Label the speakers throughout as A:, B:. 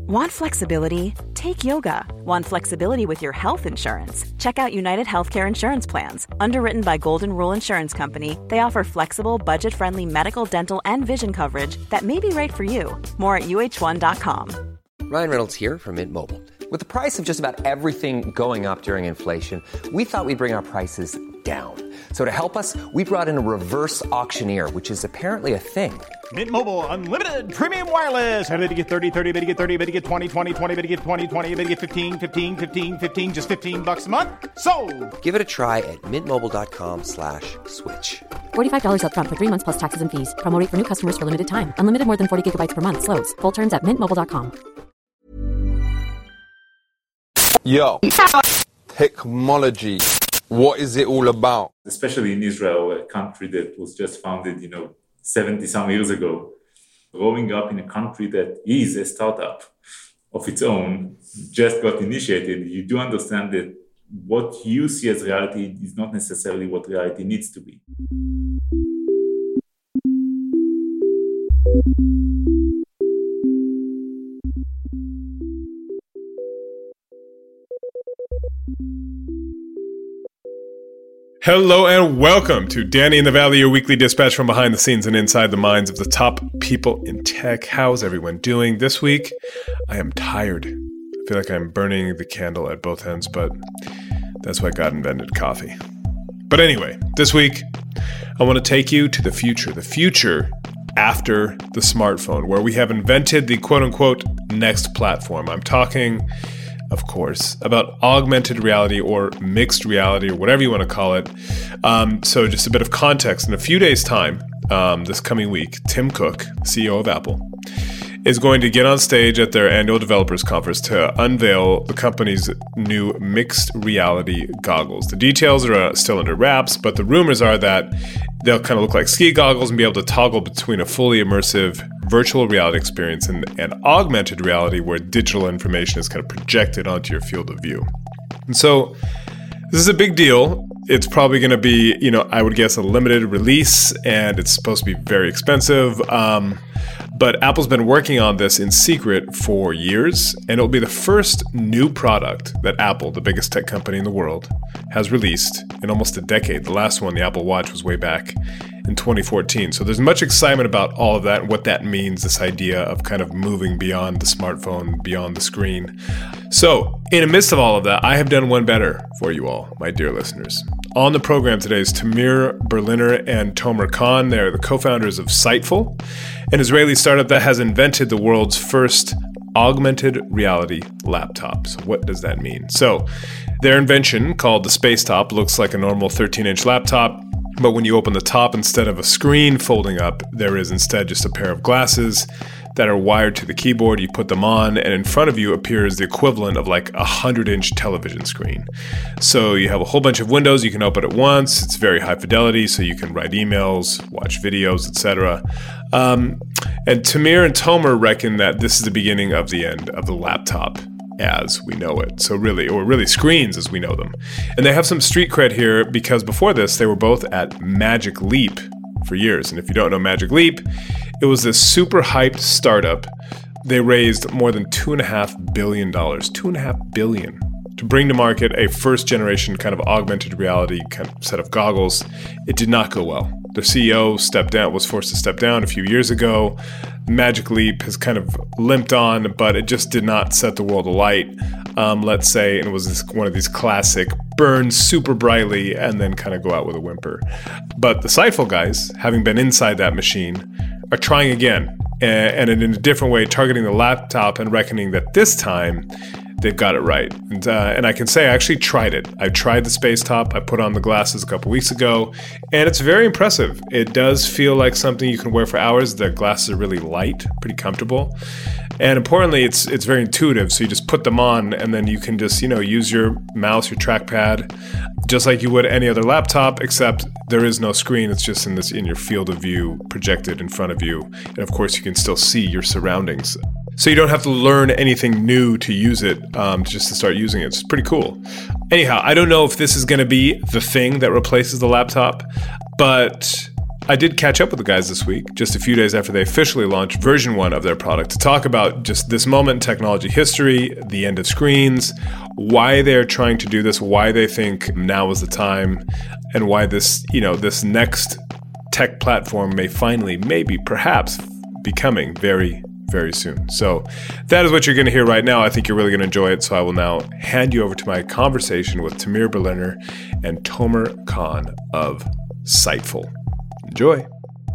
A: Want flexibility? Take yoga. Want flexibility with your health insurance? Check out United Healthcare Insurance Plans. Underwritten by Golden Rule Insurance Company, they offer flexible, budget-friendly medical, dental, and vision coverage that may be right for you. More at UH1.com.
B: Ryan Reynolds here from Mint Mobile. With the price of just about everything going up during inflation, we thought we'd bring our prices down. So to help us, we brought in a reverse auctioneer, which is apparently a thing.
C: Mint Mobile Unlimited Premium Wireless. How to get 30, 30, bit to get 30, bit to get 20, 20, 20, bit to get 20, 20, bit to get 15, 15, 15, 15, just $15 a month? Sold! Give
B: it a try at mintmobile.com/switch.
D: $45 up front for 3 months plus taxes and fees. Promo rate for new customers for limited time. Unlimited more than 40 gigabytes per month. Slows full terms at mintmobile.com.
E: Yo, technology. What is it all about?
F: Especially in Israel, a country that was just founded, 70 some years ago. Growing up in a country that is a startup of its own, just got initiated, you do understand that what you see as reality is not necessarily what reality needs to be.
G: Hello and welcome to Danny in the Valley, your weekly dispatch from behind the scenes and inside the minds of the top people in tech. How's everyone doing this week? I am tired. I feel like I'm burning the candle at both ends, but that's why God invented coffee. But anyway, this week, I want to take you to the future after the smartphone, where we have invented the quote-unquote next platform. I'm talking, of course, about augmented reality or mixed reality or whatever you want to call it. So just a bit of context. In a few days' time, this coming week, Tim Cook, CEO of Apple, is going to get on stage at their annual developers conference to unveil the company's new mixed reality goggles. The details are still under wraps, but the rumors are that they'll kind of look like ski goggles and be able to toggle between a fully immersive virtual reality experience and augmented reality where digital information is kind of projected onto your field of view. And so this is a big deal. It's probably going to be, I would guess a limited release, and it's supposed to be very expensive. But Apple's been working on this in secret for years, and it'll be the first new product that Apple, the biggest tech company in the world, has released in almost a decade. The last one, the Apple Watch, was way back in 2014. So there's much excitement about all of that and what that means, this idea of kind of moving beyond the smartphone, beyond the screen. So in the midst of all of that, I have done one better for you all, my dear listeners. On the program today is Tamir Berliner and Tomer Khan. They're the co-founders of Sightful, an Israeli startup that has invented the world's first augmented reality laptop. So what does that mean? So their invention, called the Space Top, looks like a normal 13-inch laptop, but when you open the top, instead of a screen folding up, there is instead just a pair of glasses that are wired to the keyboard. You put them on, and in front of you appears the equivalent of like a 100-inch television screen. So you have a whole bunch of windows you can open at once. It's very high fidelity, so you can write emails, watch videos, etc. And Tamir and Tomer reckon that this is the beginning of the end of the laptop as we know it. So really screens as we know them. And they have some street cred here because before this, they were both at Magic Leap for years. And if you don't know Magic Leap, it was this super hyped startup. They raised more than $2.5 billion, $2.5 billion, to bring to market a first generation kind of augmented reality kind of set of goggles. It did not go well. Their CEO was forced to step down a few years ago. Magic Leap has kind of limped on, but it just did not set the world alight, let's say, and it was one of these classic burn super brightly and then kind of go out with a whimper. But the Sightful guys, having been inside that machine, are trying again, and in a different way, targeting the laptop and reckoning that this time they've got it right. And I can say I actually tried it. I tried the Space Top. I put on the glasses a couple weeks ago, and it's very impressive. It does feel like something you can wear for hours. The glasses are really light, pretty comfortable. And importantly, it's very intuitive. So you just put them on, and then you can just, use your mouse, your trackpad, just like you would any other laptop, except there is no screen. It's just in your field of view, projected in front of you. And of course, you can still see your surroundings. So you don't have to learn anything new to use it, just to start using it. It's pretty cool. Anyhow, I don't know if this is going to be the thing that replaces the laptop, but I did catch up with the guys this week, just a few days after they officially launched version 1 of their product, to talk about just this moment in technology history, the end of screens, why they're trying to do this, why they think now is the time, and why this, this next tech platform may finally, maybe, perhaps, be coming very, very soon. So that is what you're going to hear right now. I think you're really going to enjoy it. So I will now hand you over to my conversation with Tamir Berliner and Tomer Khan of Sightful. Enjoy.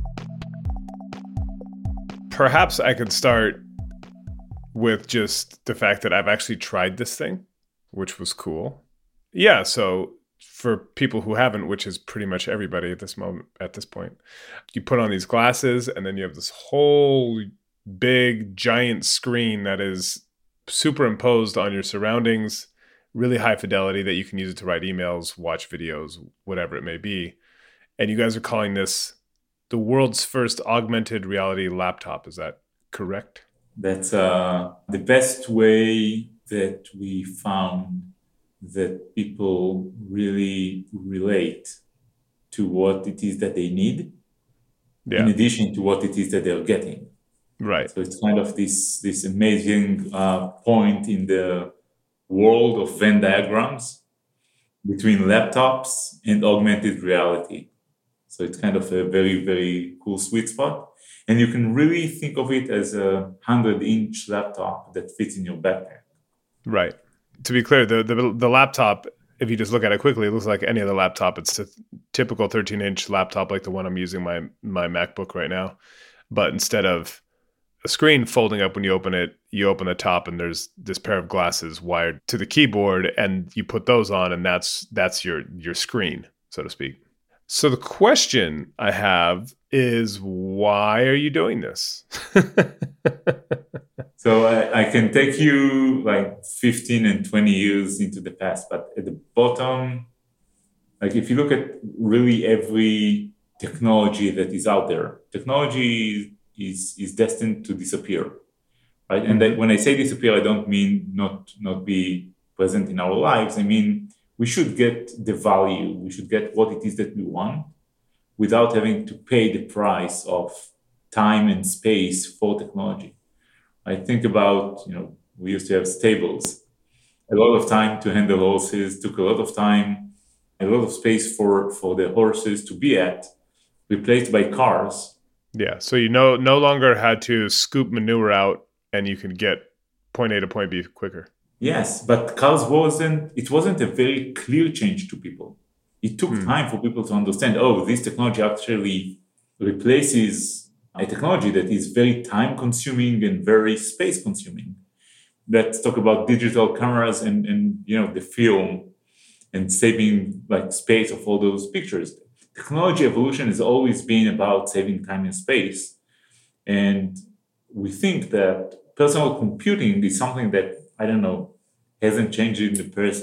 G: Perhaps I could start with just the fact that I've actually tried this thing, which was cool. Yeah, so for people who haven't, which is pretty much everybody at this point, you put on these glasses and then you have this whole big giant screen that is superimposed on your surroundings, really high fidelity that you can use it to write emails, watch videos, whatever it may be. And you guys are calling this the world's first augmented reality laptop. Is that correct?
F: That's the best way that we found that people really relate to what it is that they need, in addition to what it is that they're getting.
G: Right.
F: So it's kind of this amazing point in the world of Venn diagrams between laptops and augmented reality. So it's kind of a very, very cool sweet spot. And you can really think of it as a 100-inch laptop that fits in your backpack.
G: Right. To be clear, the laptop, if you just look at it quickly, it looks like any other laptop. It's a typical 13-inch laptop like the one I'm using, my MacBook right now. But instead of a screen folding up when you open it, you open the top and there's this pair of glasses wired to the keyboard, and you put those on, and that's your screen, so to speak. So the question I have is, why are you doing this?
F: So I can take you like 15 and 20 years into the past, but at the bottom, like if you look at really every technology that is out there, technology is destined to disappear, right? And that when I say disappear, I don't mean not be present in our lives. I mean, we should get the value, we should get what it is that we want without having to pay the price of time and space for technology. I think about, we used to have stables. A lot of time to handle horses, took a lot of time, a lot of space for the horses to be at, replaced by cars.
G: Yeah, so you no longer had to scoop manure out and you can get point A to point B quicker.
F: Yes, but cars wasn't a very clear change to people. It took time for people to understand, this technology actually replaces a technology that is very time consuming and very space consuming. Let's talk about digital cameras and the film and saving like space of all those pictures. Technology evolution has always been about saving time and space. And we think that personal computing is something that, hasn't changed in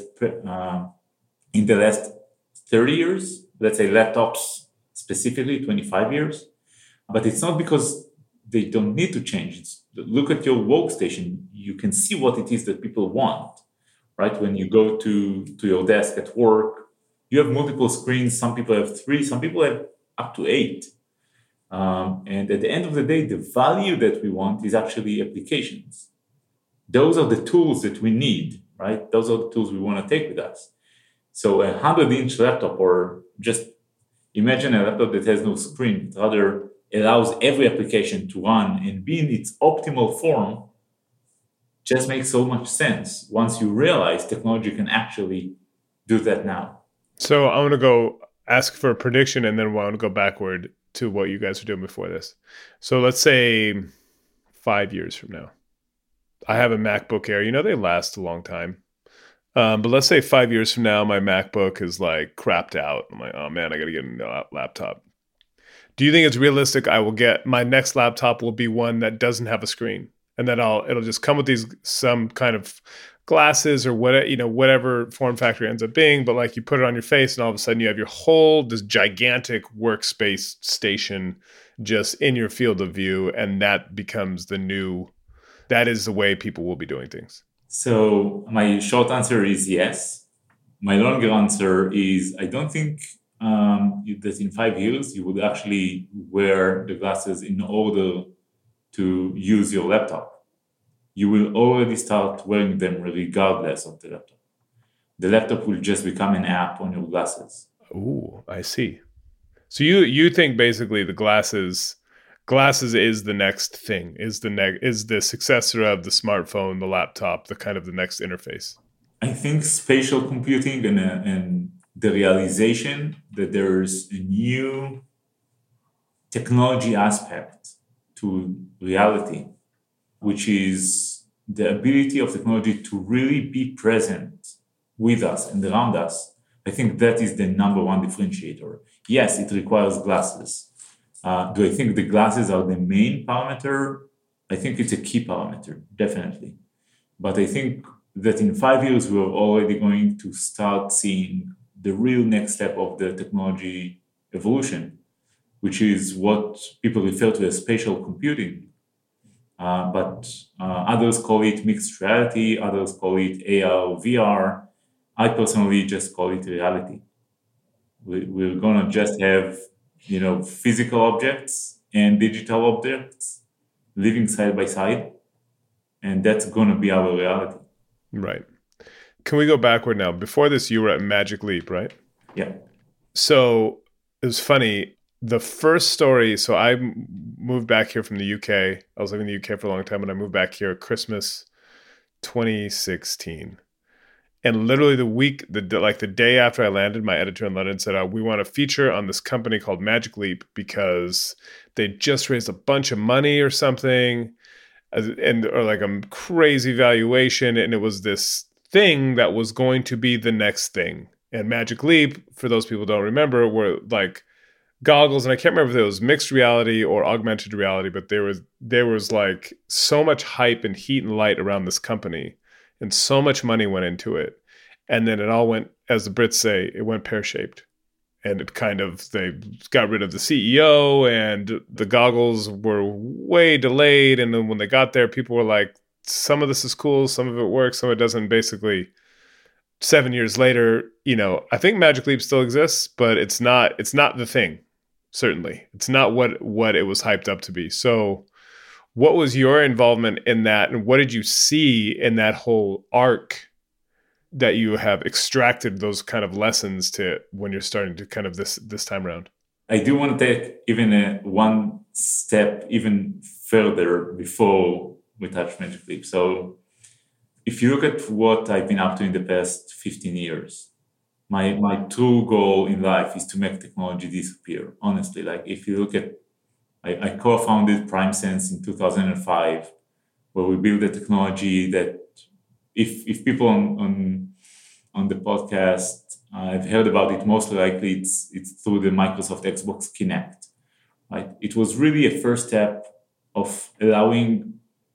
F: the last 30 years. Let's say laptops specifically 25 years. But it's not because they don't need to change. Look at your workstation. You can see what it is that people want, right? When you go to your desk at work, you have multiple screens. Some people have 3, some people have up to 8. And at the end of the day, the value that we want is actually applications. Those are the tools that we need, right? Those are the tools we want to take with us. So a 100-inch laptop, or just imagine a laptop that has no screen, but rather allows every application to run and be in its optimal form, just makes so much sense once you realize technology can actually do that now.
G: So I want to go ask for a prediction, and then I want to go backward to what you guys are doing before this. So let's say 5 years from now. I have a MacBook Air. They last a long time. But let's say 5 years from now, my MacBook is like crapped out. I'm like, oh man, I got to get a new laptop. Do you think it's realistic I will get my next laptop will be one that doesn't have a screen, and that it'll just come with some kind of glasses or whatever form factor it ends up being, but like you put it on your face and all of a sudden you have this gigantic workspace station just in your field of view, and that becomes that is the way people will be doing things?
F: So my short answer is yes. My longer answer is I don't think that in 5 years you would actually wear the glasses in order to use your laptop. You will already start wearing them regardless of the laptop. The laptop will just become an app on your glasses.
G: Ooh, I see. So you think basically the glasses is the next thing, is the successor of the smartphone, the laptop, the next interface.
F: I think spatial computing and the realization that there's a new technology aspect to reality, which is the ability of technology to really be present with us and around us. I think that is the number one differentiator. Yes, it requires glasses. Do I think the glasses are the main parameter? I think it's a key parameter, definitely. But I think that in 5 years, we're already going to start seeing the real next step of the technology evolution, which is what people refer to as spatial computing. But others call it mixed reality, others call it AR, VR. I personally just call it reality. We're going to just have, physical objects and digital objects living side by side. And that's going to be our reality.
G: Right. Can we go backward now? Before this, you were at Magic Leap, right?
F: Yeah.
G: So it was funny. The first story, so I moved back here from the UK. I was living in the UK for a long time, and I moved back here Christmas 2016. And literally the day after I landed, my editor in London said, we want a feature on this company called Magic Leap because they just raised a bunch of money or something, or like a crazy valuation. And it was this thing that was going to be the next thing. And Magic Leap, for those people who don't remember, were like goggles. And I can't remember if it was mixed reality or augmented reality, but there was like so much hype and heat and light around this company. And so much money went into it. And then it all went, as the Brits say, it went pear-shaped. And they got rid of the CEO and the goggles were way delayed. And then when they got there, people were like, some of this is cool, some of it works, some of it doesn't. Basically, 7 years later, I think Magic Leap still exists, but it's not the thing, certainly. It's not what it was hyped up to be. So what was your involvement in that, and what did you see in that whole arc that you have extracted those kind of lessons to when you're starting to kind of this time around?
F: I do want to take even one step even further before we touch Magic Leap. So if you look at what I've been up to in the past 15 years, my true goal in life is to make technology disappear. Honestly, like if you look at I co-founded PrimeSense in 2005, where we built a technology that if people on the podcast have heard about it, most likely it's through the Microsoft Xbox Kinect. Right? It was really a first step of allowing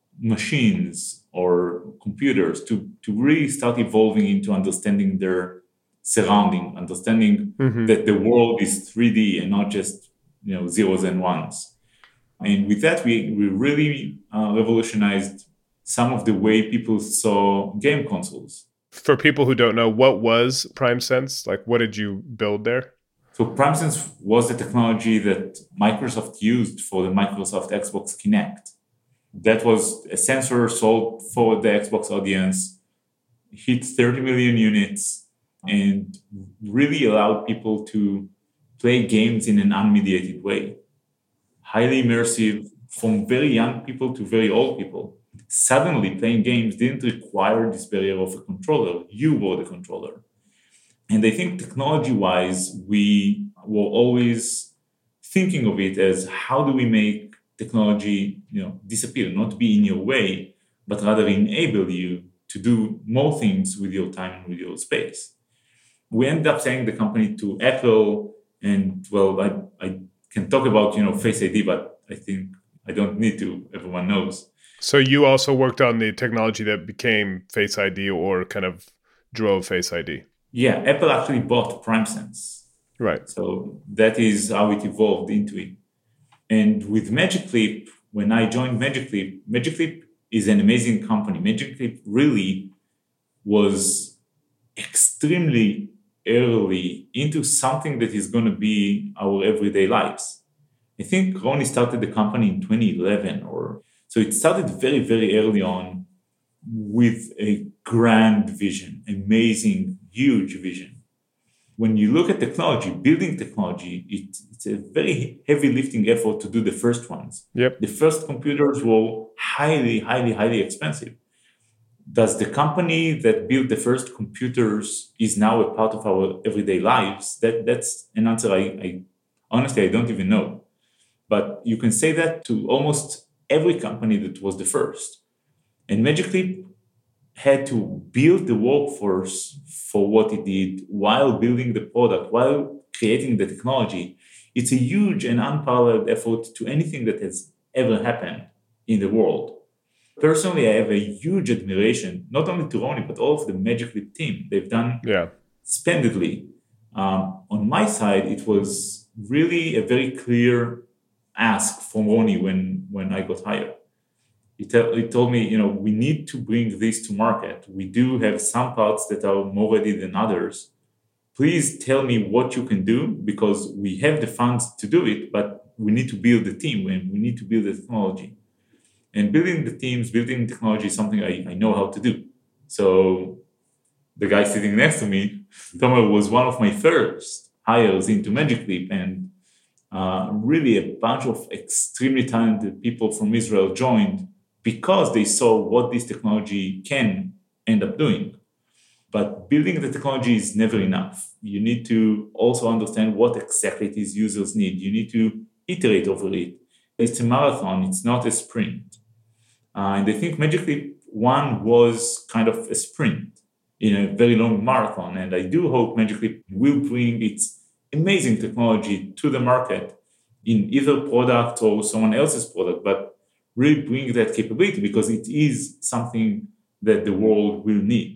F: machines or computers to really start evolving into understanding their surrounding, understanding that the world is 3D and not just zeros and ones. And with that, we really revolutionized some of the way people saw game consoles.
G: For people who don't know, what was PrimeSense? Like, what did you build there?
F: So PrimeSense was the technology that Microsoft used for the Microsoft Xbox Kinect. That was a sensor sold for the Xbox audience, hit 30 million units, and really allowed people to play games in an unmediated way. Highly immersive, from very young people to very old people. Suddenly, playing games didn't require this barrier of a controller. You were the controller. And I think technology-wise, we were always thinking of it as how do we make technology disappear, not be in your way, but rather enable you to do more things with your time and with your space. We ended up selling the company to Apple, and I can talk about Face ID, but I think I don't need to. Everyone knows.
G: So you also worked on the technology that became Face ID or kind of drove Face ID.
F: Yeah, Apple actually bought PrimeSense.
G: Right.
F: So that is how it evolved into it. And with Magic Leap, when I joined Magic Leap is an amazing company. Magic Leap really was extremely early into something that is going to be our everyday lives. I think Roni started the company in 2011, so it started very, very early on with a grand vision, amazing, huge vision. When you look at technology, building technology, it's a very heavy lifting effort to do the first ones.
G: Yep.
F: The first computers were highly, highly, highly expensive. Does the company that built the first computers is now a part of our everyday lives? That's an answer I honestly, I don't even know. But you can say that to almost every company that was the first. And Magic Leap had to build the workforce for what it did while building the product, while creating the technology. It's a huge and unparalleled effort to anything that has ever happened in the world. Personally, I have a huge admiration, not only to Roni, but all of the Magic Leap team. They've done splendidly. On my side, it was really a very clear ask from Roni when I got hired. He told me, we need to bring this to market. We do have some parts that are more ready than others. Please tell me what you can do, because we have the funds to do it, but we need to build the team and we need to build the technology. And building the teams, building technology is something I know how to do. So the guy sitting next to me, Tomer, was one of my first hires into Magic Leap, and really a bunch of extremely talented people from Israel joined because they saw what this technology can end up doing. But building the technology is never enough. You need to also understand what exactly these users need. You need to iterate over it. It's a marathon, it's not a sprint. And I think Magic Leap 1 was kind of a sprint in a very long marathon. And I do hope Magic Leap will bring its amazing technology to the market in either product or someone else's product, but really bring that capability, because it is something that the world will need.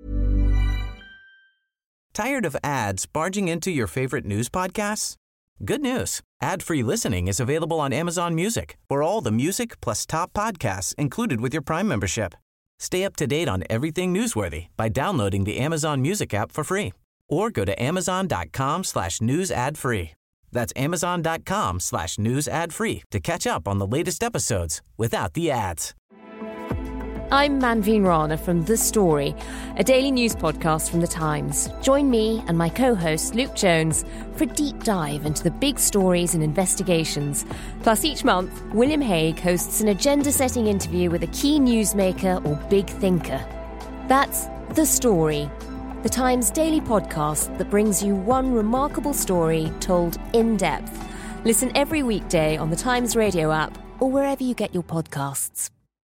H: Tired of ads barging into your favorite news podcasts? Good news. Ad-free listening is available on Amazon Music for all the music plus top podcasts included with your Prime membership. Stay up to date on everything newsworthy by downloading the Amazon Music app for free, or go to amazon.com/news ad free. That's amazon.com/news ad free to catch up on the latest episodes without the ads.
I: I'm Manveen Rana from The Story, a daily news podcast from The Times. Join me and my co-host Luke Jones for a deep dive into the big stories and investigations. Plus, each month, William Hague hosts an agenda-setting interview with a key newsmaker or big thinker. That's The Story, The Times daily podcast that brings you one remarkable story told in depth. Listen every weekday on the Times Radio app or wherever you get your podcasts.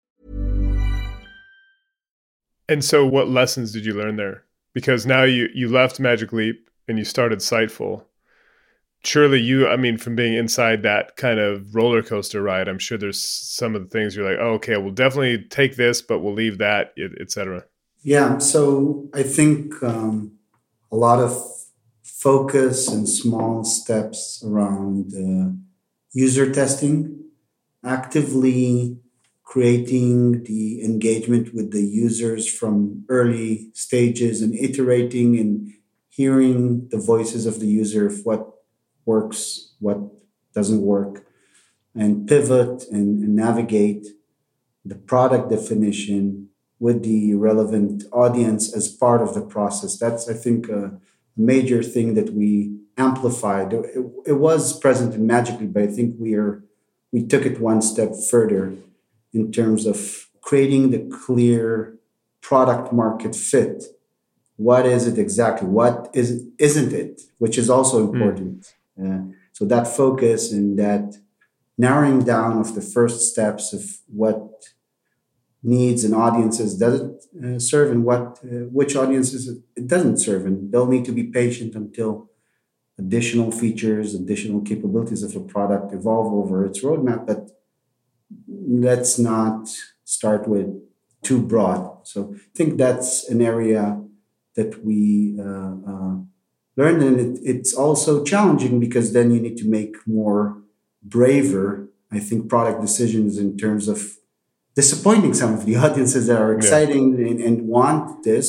G: And so what lessons did you learn there? Because now you left Magic Leap and you started Sightful. Surely from being inside that kind of roller coaster ride, I'm sure there's some of the things you're like, oh, okay, we'll definitely take this, but we'll leave that, et cetera.
J: Yeah, so I think a lot of focus and small steps around user testing, actively creating the engagement with the users from early stages and iterating and hearing the voices of the user of what works, what doesn't work, and pivot and navigate the product definition with the relevant audience as part of the process. That's, I think, a major thing that we amplified. It was present in Magic Leap, but I think we took it one step further in terms of creating the clear product market fit. What is it exactly? What isn't it? Which is also important. So that focus and that narrowing down of the first steps of what needs and audiences does it serve and which audiences it doesn't serve. And they'll need to be patient until additional features, additional capabilities of a product evolve over its roadmap. But let's not start with too broad. So I think that's an area that we learned. And it's also challenging because then you need to make more braver, I think, product decisions in terms of disappointing some of the audiences that are exciting and want this, but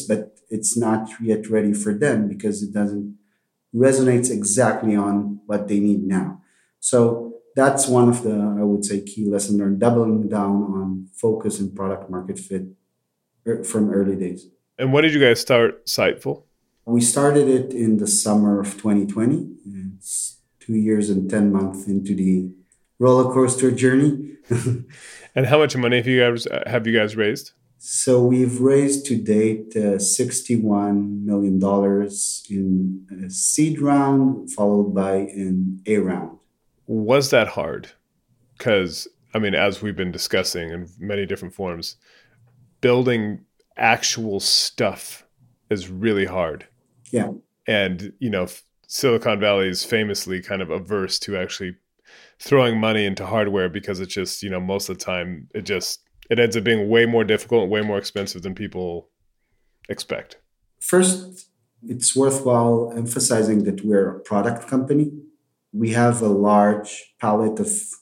J: it's not yet ready for them because it doesn't resonate exactly on what they need now. So that's one of the, I would say, key lessons learned, doubling down on focus and product market fit from early days.
G: And when did you guys start Sightful?
J: We started it in the summer of 2020. It's 2 years and 10 months into the roller coaster journey.
G: And how much money have you guys raised?
J: So we've raised to date $61 million in a seed round, followed by an A round.
G: Was that hard? Because, I mean, as we've been discussing in many different forms, building actual stuff is really hard.
J: Yeah.
G: And, Silicon Valley is famously kind of averse to actually throwing money into hardware because it's just, most of the time it ends up being way more difficult and way more expensive than people expect.
J: First, it's worthwhile emphasizing that we're a product company. We have a large palette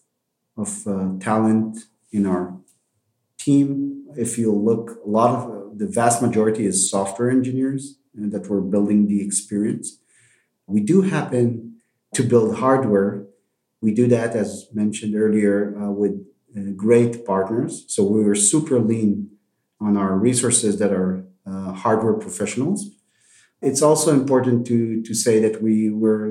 J: of talent in our team. If you look, the vast majority is software engineers that were building the experience. We do happen to build hardware. We do that, as mentioned earlier, with great partners. So we were super lean on our resources that are hardware professionals. It's also important to say that we were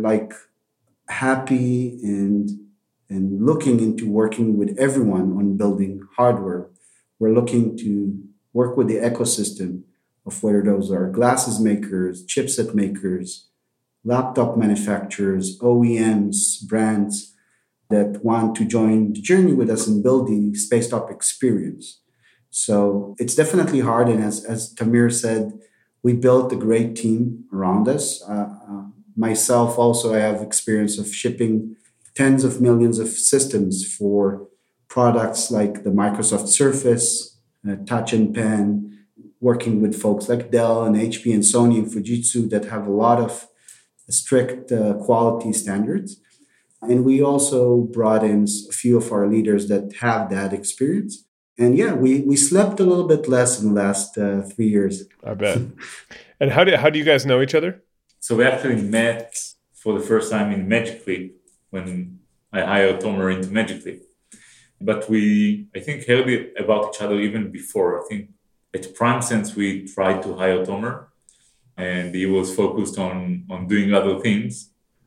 J: happy and looking into working with everyone on building hardware. We're looking to work with the ecosystem of whether those are glasses makers, chipset makers, laptop manufacturers, OEMs, brands that want to join the journey with us and build the Spacetop experience. So it's definitely hard. And as Tamir said, we built a great team around us. Myself also, I have experience of shipping tens of millions of systems for products like the Microsoft Surface, Touch and Pen, working with folks like Dell and HP and Sony and Fujitsu that have a lot of strict quality standards. And we also brought in a few of our leaders that have that experience. And yeah, we slept a little bit less in the last 3 years.
G: I bet. And how do you guys know each other?
F: So we actually met for the first time in Magic Leap when I hired Tomer into Magic Leap. But I think, heard about each other even before. I think at PrimeSense, we tried to hire Tomer, and he was focused on doing other things.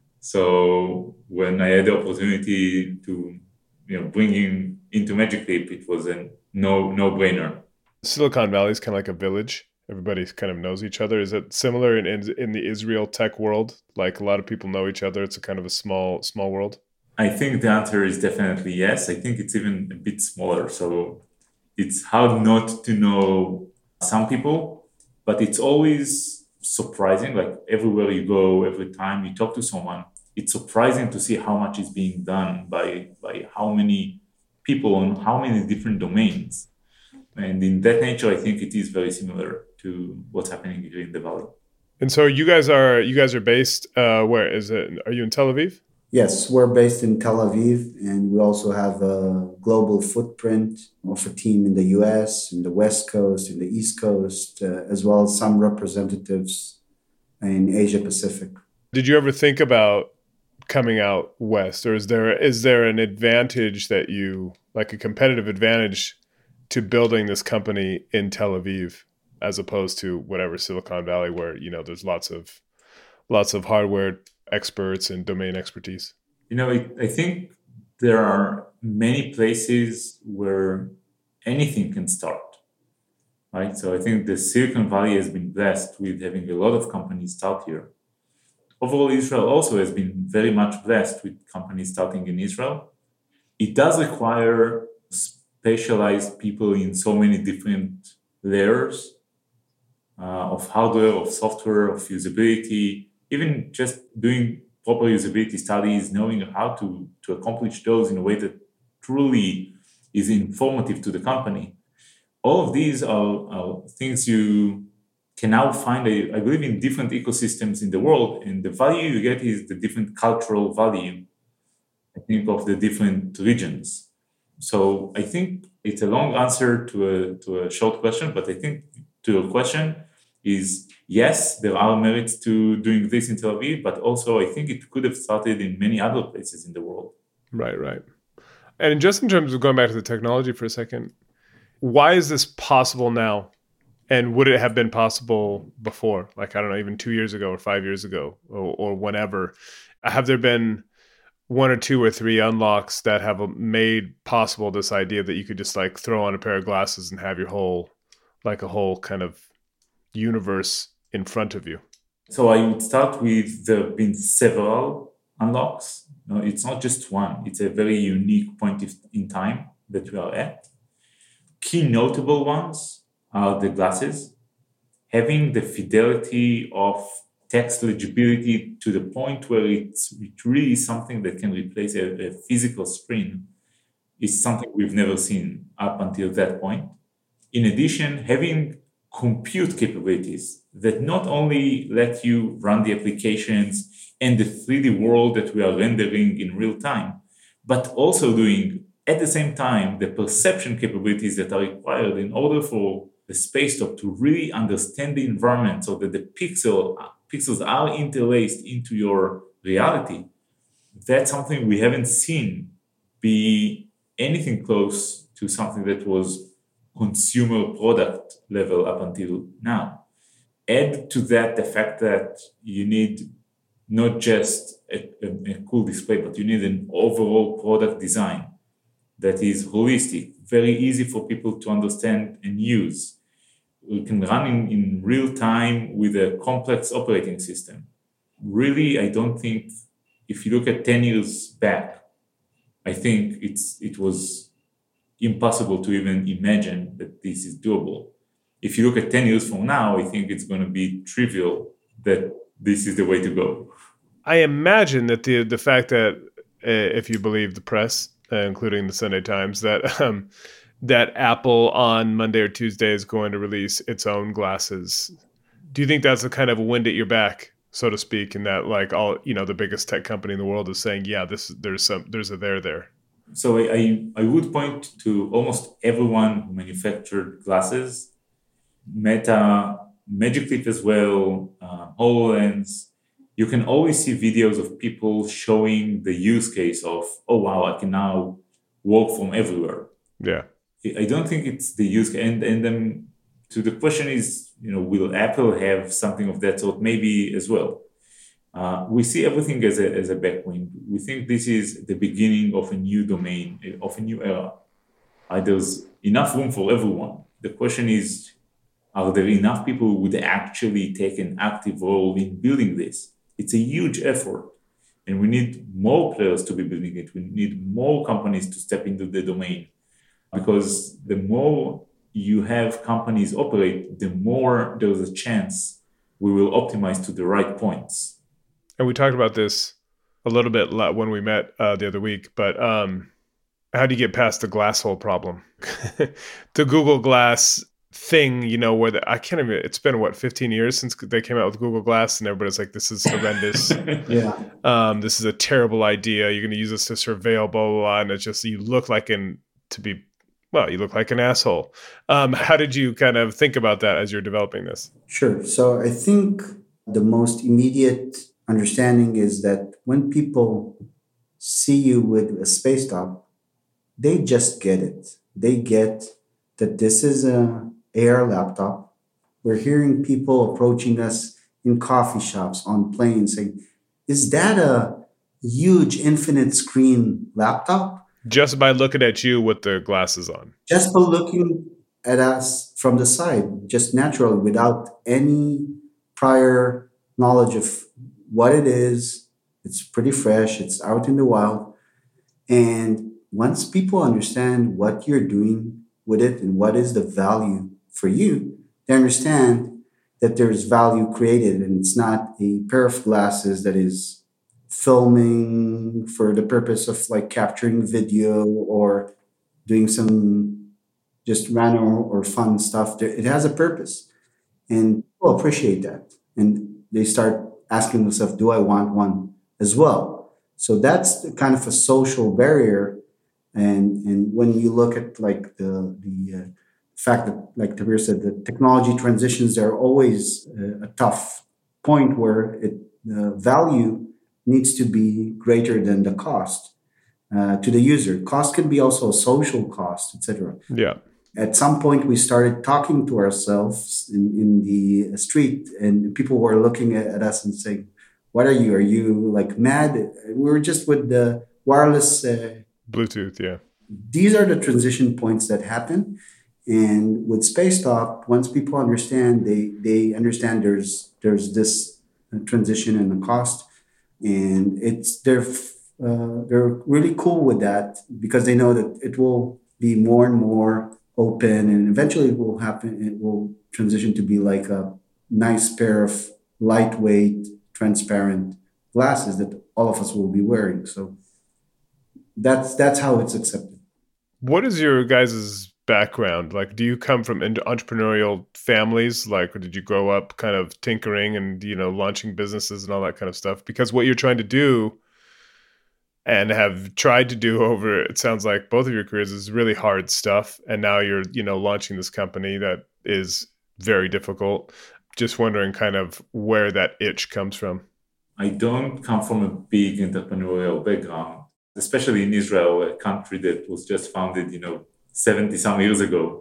F: So when I had the opportunity to bring him into Magic Leap, it was a no-brainer.
G: Silicon Valley is kind of like a village. Everybody kind of knows each other. Is it similar in the Israel tech world? Like a lot of people know each other. It's a kind of a small world.
F: I think the answer is definitely yes. I think it's even a bit smaller. So it's hard not to know some people, but it's always surprising. Like everywhere you go, every time you talk to someone, it's surprising to see how much is being done by how many people on how many different domains. And in that nature, I think it is very similar to what's happening here in the Valley.
G: And so you guys are based, where is it? Are you in Tel Aviv?
J: Yes, we're based in Tel Aviv, and we also have a global footprint of a team in the US, in the West Coast, in the East Coast, as well as some representatives in Asia Pacific.
G: Did you ever think about coming out West, or is there an advantage that a competitive advantage to building this company in Tel Aviv as opposed to whatever Silicon Valley where, there's lots of hardware experts and domain expertise?
F: I think there are many places where anything can start, right? So I think the Silicon Valley has been blessed with having a lot of companies start here. Overall, Israel also has been very much blessed with companies starting in Israel. It does require specialized people in so many different layers of hardware, of software, of usability, even just doing proper usability studies, knowing how to accomplish those in a way that truly is informative to the company. All of these are things you can now find, I believe, in different ecosystems in the world. And the value you get is the different cultural value, I think, of the different regions. So I think it's a long answer to a short question, but I think to your question, is, yes, there are merits to doing this in Tel Aviv, but also I think it could have started in many other places in the world.
G: Right. And just in terms of going back to the technology for a second, why is this possible now? And would it have been possible before? Like, I don't know, even 2 years ago or 5 years ago or whenever? Have there been 1 or 2 or 3 unlocks that have made possible this idea that you could just like throw on a pair of glasses and have your whole kind of universe in front of you?
F: So I would start with there have been several unlocks. No, it's not just one. It's a very unique point in time that we are at. Key notable ones are the glasses. Having the fidelity of text legibility to the point where it really is something that can replace a physical screen is something we've never seen up until that point. In addition, having compute capabilities that not only let you run the applications and the 3D world that we are rendering in real time, but also doing at the same time the perception capabilities that are required in order for the Spacetop to really understand the environment so that the pixels are interlaced into your reality. That's something we haven't seen be anything close to something that was consumer product level up until now. Add to that the fact that you need not just a cool display, but you need an overall product design that is holistic, very easy for people to understand and use. We can run in real time with a complex operating system. Really, I don't think, if you look at 10 years back, I think it was impossible to even imagine that this is doable. If you look at 10 years from now, I think it's going to be trivial that this is the way to go.
G: I imagine that the fact that, if you believe the press, including the Sunday Times, that Apple on Monday or Tuesday is going to release its own glasses. Do you think that's a kind of a wind at your back, so to speak, and that like all, the biggest tech company in the world is saying, yeah, there's a there.
F: So I would point to almost everyone who manufactured glasses, Meta, Magic Leap as well, HoloLens. You can always see videos of people showing the use case of, oh, wow, I can now work from everywhere.
G: Yeah.
F: I don't think it's the use case. And then to the question is, will Apple have something of that sort? Maybe as well. We see everything as a backwind. We think this is the beginning of a new domain, of a new era. There's enough room for everyone. The question is, are there enough people who would actually take an active role in building this? It's a huge effort, and we need more players to be building it. We need more companies to step into the domain, because the more you have companies operate, the more there's a chance we will optimize to the right points.
G: And we talked about this a little bit when we met the other week, but how do you get past the glass hole problem? The Google Glass thing, where I can't even, it's been 15 years since they came out with Google Glass, and everybody's like, this is horrendous.
J: Yeah.
G: This is a terrible idea. You're going to use this to surveil, blah, blah, blah. And it's just, you look like an asshole. How did you kind of think about that as you're developing this?
J: Sure. So I think the most immediate understanding is that when people see you with a Spacetop, they just get it. They get that this is a AR laptop. We're hearing people approaching us in coffee shops, on planes, saying, is that a huge infinite screen laptop?
G: Just by looking at you with the glasses on.
J: Just by looking at us from the side, just naturally, without any prior knowledge of what it is. It's pretty fresh. It's out in the wild. And once people understand what you're doing with it and what is the value for you, they understand that there's value created, and it's not a pair of glasses that is filming for the purpose of like capturing video or doing some just random or fun stuff. It has a purpose, and people appreciate that. And they start asking themselves, do I want one as well? So that's kind of a social barrier. And when you look at like the fact that, like Tamir said, the technology transitions are always a tough point where the value needs to be greater than the cost to the user. Cost can be also a social cost, etc.
G: Yeah.
J: At some point, we started talking to ourselves in the street, and people were looking at us and saying, "What are you? Are you like mad?" We were just with the wireless
G: Bluetooth. Yeah.
J: These are the transition points that happen, and with Spacetop, once people understand, they understand there's this transition in the cost, and they're really cool with that because they know that it will be more and more open, and eventually it will happen. It will transition to be like a nice pair of lightweight, transparent glasses that all of us will be wearing. So that's how it's accepted.
G: What is your guys' background? Like, do you come from entrepreneurial families? Like, or did you grow up kind of tinkering and, launching businesses and all that kind of stuff? Because what you're trying to do and have tried to do over, it sounds like both of your careers, is really hard stuff. And now you're, launching this company that is very difficult. Just wondering kind of where that itch comes from.
F: I don't come from a big entrepreneurial background, especially in Israel, a country that was just founded, 70 some years ago.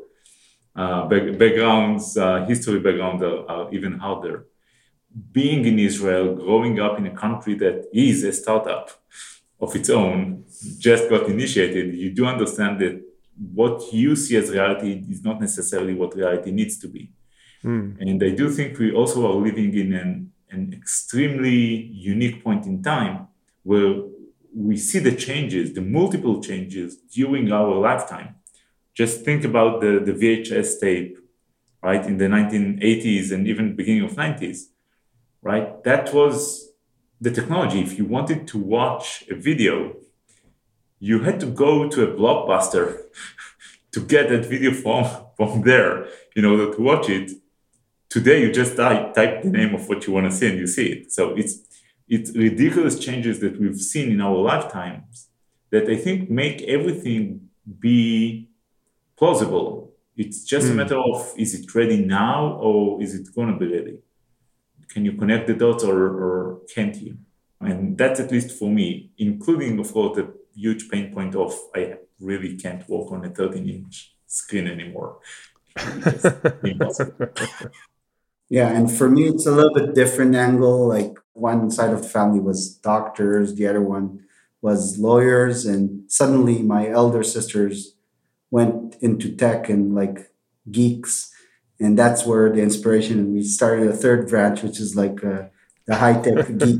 F: History backgrounds are even harder. Being in Israel, growing up in a country that is a startup of its own, just got initiated, you do understand that what you see as reality is not necessarily what reality needs to be. And I do think we also are living in an extremely unique point in time where we see the changes, the multiple changes during our lifetime. Just think about the VHS tape, right, in the 1980s and even beginning of 90s, right? That was the technology. If you wanted to watch a video, you had to go to a Blockbuster to get that video from there in order to watch it. Today, you just type the name of what you want to see and you see it. So it's ridiculous changes that we've seen in our lifetimes that I think make everything be plausible. It's just a matter of, is it ready now or is it going to be ready? Can you connect the dots or can't you? And that's at least for me, including, of course, the huge pain point of I really can't work on a 13-inch screen anymore. It's impossible.
J: Yeah, and for me, it's a little bit different angle. Like one side of the family was doctors, the other one was lawyers, and suddenly my elder sisters went into tech and like geeks, and that's where the inspiration. And we started a third branch, which is like the high-tech geek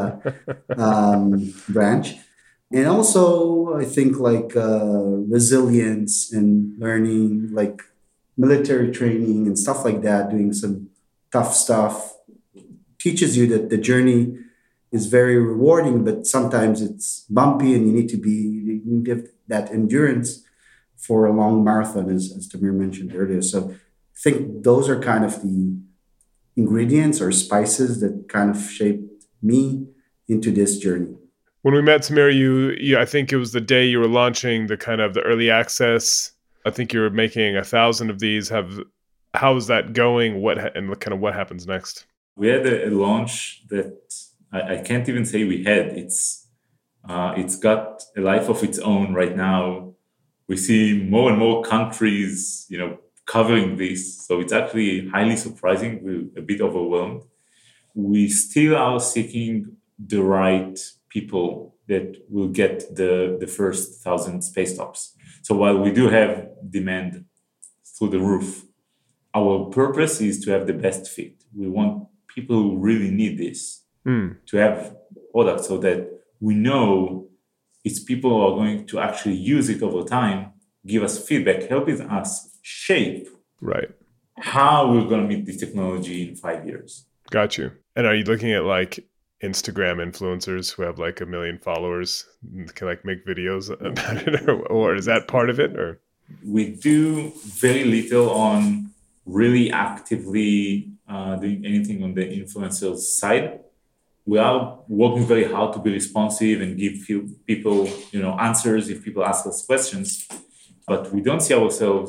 J: branch. And also, I think like resilience and learning, like military training and stuff like that, doing some tough stuff teaches you that the journey is very rewarding, but sometimes it's bumpy and you need to have that endurance for a long marathon, as Tamir mentioned earlier. So I think those are kind of the ingredients or spices that kind of shaped me into this journey.
G: When we met Tamir, you I think it was the day you were launching the kind of the early access. I think you were making 1,000 of these. How's that going? What happens next?
F: We had a launch that I can't even say we had. It's got a life of its own right now. We see more and more countries, covering this. So it's actually highly surprising. We're a bit overwhelmed. We still are seeking the right people that will get the first 1,000 Spacetops. So while we do have demand through the roof, our purpose is to have the best fit. We want people who really need this to have products so that we know it's people who are going to actually use it over time, give us feedback, helping us shape how we're going to meet this technology in 5 years.
G: Got you. And are you looking at like Instagram influencers who have like 1 million followers and can like make videos about it, or is that part of it? Or
F: we do very little on really actively doing anything on the influencers side. We are working very hard to be responsive and give people, answers if people ask us questions. But we don't see ourselves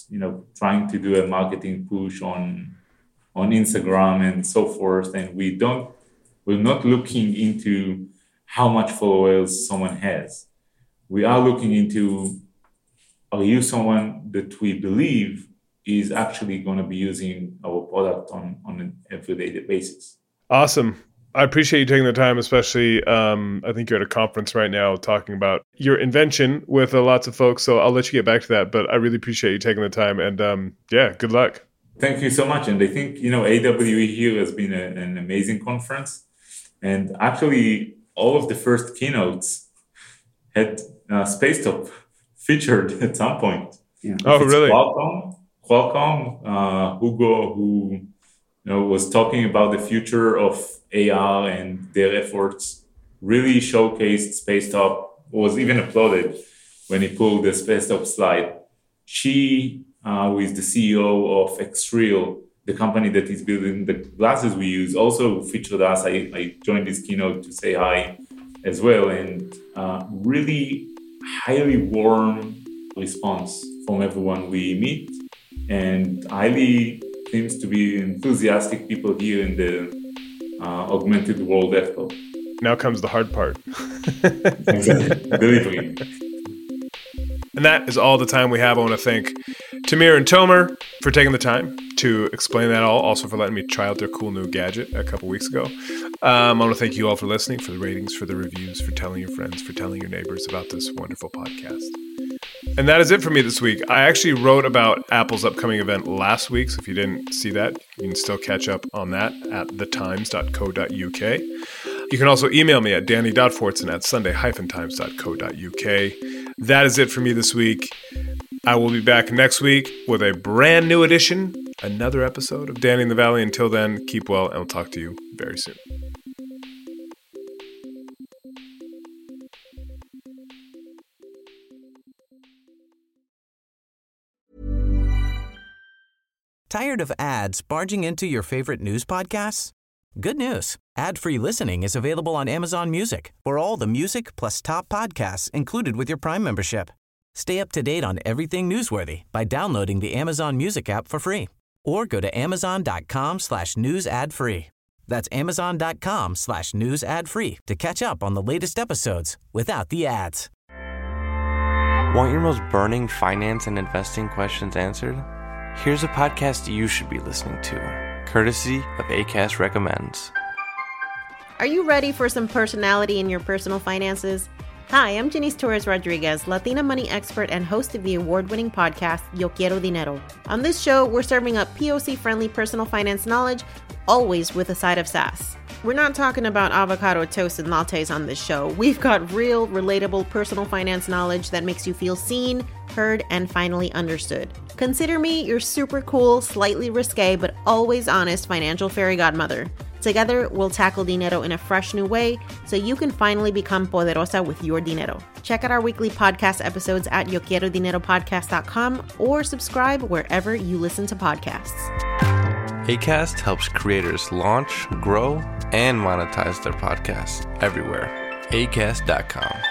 F: trying to do a marketing push on Instagram and so forth. And we're not looking into how much followers someone has. We are looking into, are you someone that we believe is actually going to be using our product on an everyday basis?
G: Awesome. I appreciate you taking the time, especially I think you're at a conference right now talking about your invention with lots of folks. So I'll let you get back to that. But I really appreciate you taking the time. And good luck.
F: Thank you so much. And I think, AWE here has been an amazing conference. And actually, all of the first keynotes had Spacetop featured at some point.
J: Yeah.
G: Oh, really?
F: Qualcomm, Hugo, who was talking about the future of AR and their efforts, really showcased Spacetop, was even applauded when he pulled the Spacetop slide. She, who is the CEO of Xreal, the company that is building the glasses we use, also featured us. I joined this keynote to say hi as well, and really highly warm response from everyone we meet, and highly seems to be enthusiastic people here in the Augmented World Expo.
G: Now comes the hard part.
F: Delivery.
G: And that is all the time we have. I want to thank Tamir and Tomer for taking the time to explain that all, also for letting me try out their cool new gadget a couple weeks ago. I want to thank you all for listening, for the ratings, for the reviews, for telling your friends, for telling your neighbors about this wonderful podcast. And that is it for me this week. I actually wrote about Apple's upcoming event last week, so if you didn't see that, you can still catch up on that at thetimes.co.uk. You can also email me at danny.fortson@sunday-times.co.uk. That is it for me this week. I will be back next week with a brand new edition, another episode of Danny in the Valley. Until then, keep well, and we'll talk to you very soon.
H: Tired of ads barging into your favorite news podcasts? Good news. Ad-free listening is available on Amazon Music for all the music plus top podcasts included with your Prime membership. Stay up to date on everything newsworthy by downloading the Amazon Music app for free or go to amazon.com/news ad free. That's amazon.com/news ad free to catch up on the latest episodes without the ads.
K: Want your most burning finance and investing questions answered? Here's a podcast you should be listening to, courtesy of Acast Recommends.
L: Are you ready for some personality in your personal finances? Hi, I'm Janice Torres-Rodriguez, Latina money expert and host of the award-winning podcast, Yo Quiero Dinero. On this show, we're serving up POC-friendly personal finance knowledge, always with a side of sass. We're not talking about avocado toast and lattes on this show. We've got real, relatable personal finance knowledge that makes you feel seen, heard, and finally understood. Consider me your super cool, slightly risque, but always honest financial fairy godmother. Together, we'll tackle dinero in a fresh new way so you can finally become poderosa with your dinero. Check out our weekly podcast episodes at yoquierodineropodcast.com or subscribe wherever you listen to podcasts.
K: Acast helps creators launch, grow, and monetize their podcasts everywhere. Acast.com.